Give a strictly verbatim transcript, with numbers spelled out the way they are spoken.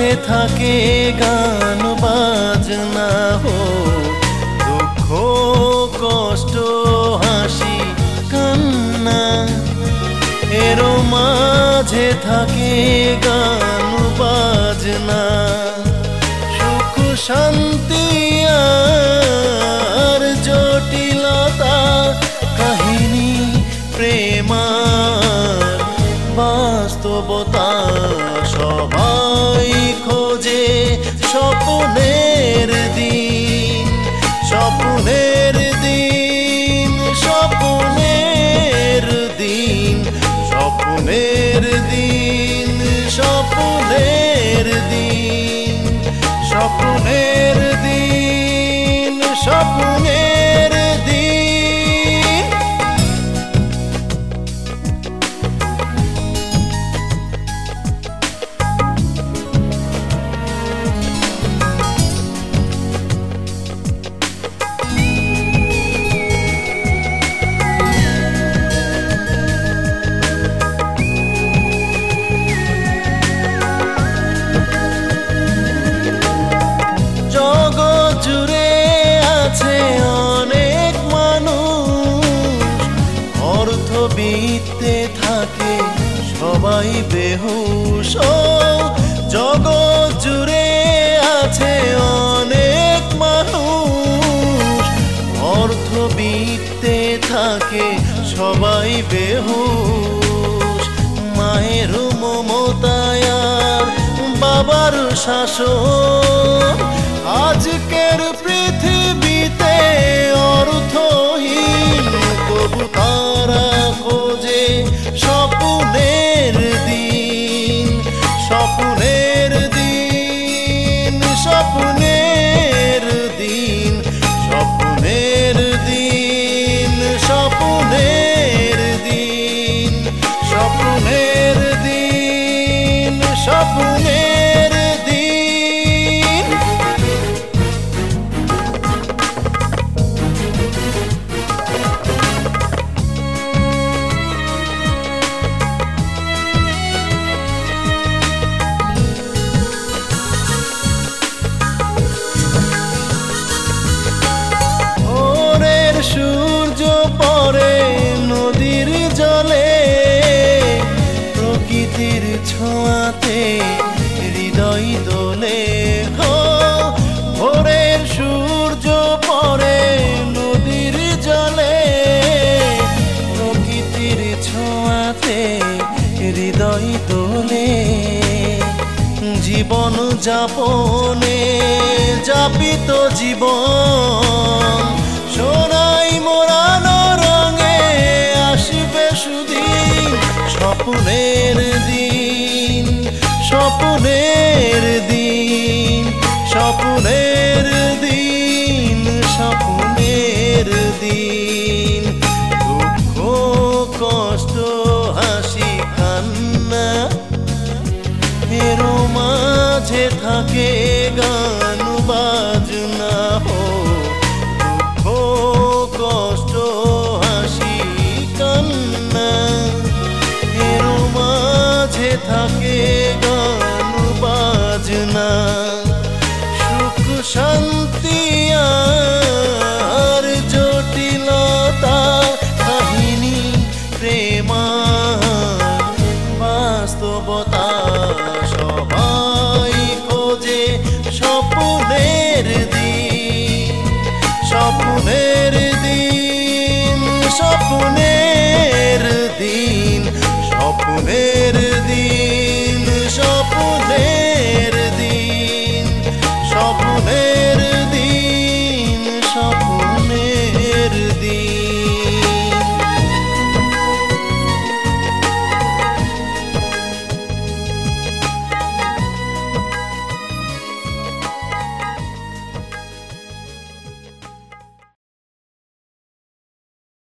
মাঝে থাকে গান বাজনা হো, দুঃখ কষ্ট হাসি কান্না, এর মাঝে থাকে গান বাজনা। সুখ শান্তি আর জটিলতা, কাহিনী প্রেমার বাস্তবতা, সবাই খোঁজে স্বপ্নের দিন, স্বপ্নের দিন, স্বপ্নের দিন, স্বপ্নের দিন, স্বপ্নের দিন, স্বপ্নের দিন, স্বপ্নের দিন। জুড়ে আছে অনেক মানুষ, অর্থবিত্তে থাকে সবাই বেহুশ। জগৎ জুড়ে আছে অনেক মানুষ, অর্থবিত্তে থাকে সবাই বেহুশ। মায়ের মমতায় আর বাবার শাসন, আজকের পৃথিবীতে অর্থহীন, তবু তারা খোঁজে স্বপ্নের দিন, স্বপ্নের দিন, স্বপ্নের দিন, স্বপ্নের দিন, স্বপ্নের দিন, স্বপ্নের দিন, স্বপ্নের দিন। সূর্য পরে নদীর জলে, প্রকৃতির ছোঁয়াতে হৃদয় দোলে। ভোরের সূর্য পরে নদীর জলে, প্রকৃতির ছোঁয়াতে হৃদয় দোলে। জীবন যাপনে যাপিত জীবন, সোনাই মোড়ানো রঙে আসবে সুদিন, স্বপ্নের দিন, স্বপ্নের দিন, স্বপ্নের দিন, স্বপ্নের দিন। দুঃখ কষ্ট হাসি কান্না, এর মাঝে থাকে গান বাজনা হো, কষ্ট হাসি কান্না, এর মাঝে থাকে গান বাজনা। সুখ শান্তি আর জটিলতা, কাহিনী প্রেমার বাস্তবতা, সবাই খোঁজে স্বপ্নের দিন, স্বপ্নের দিন, স্বপ্নের দিন, স্বপ্নের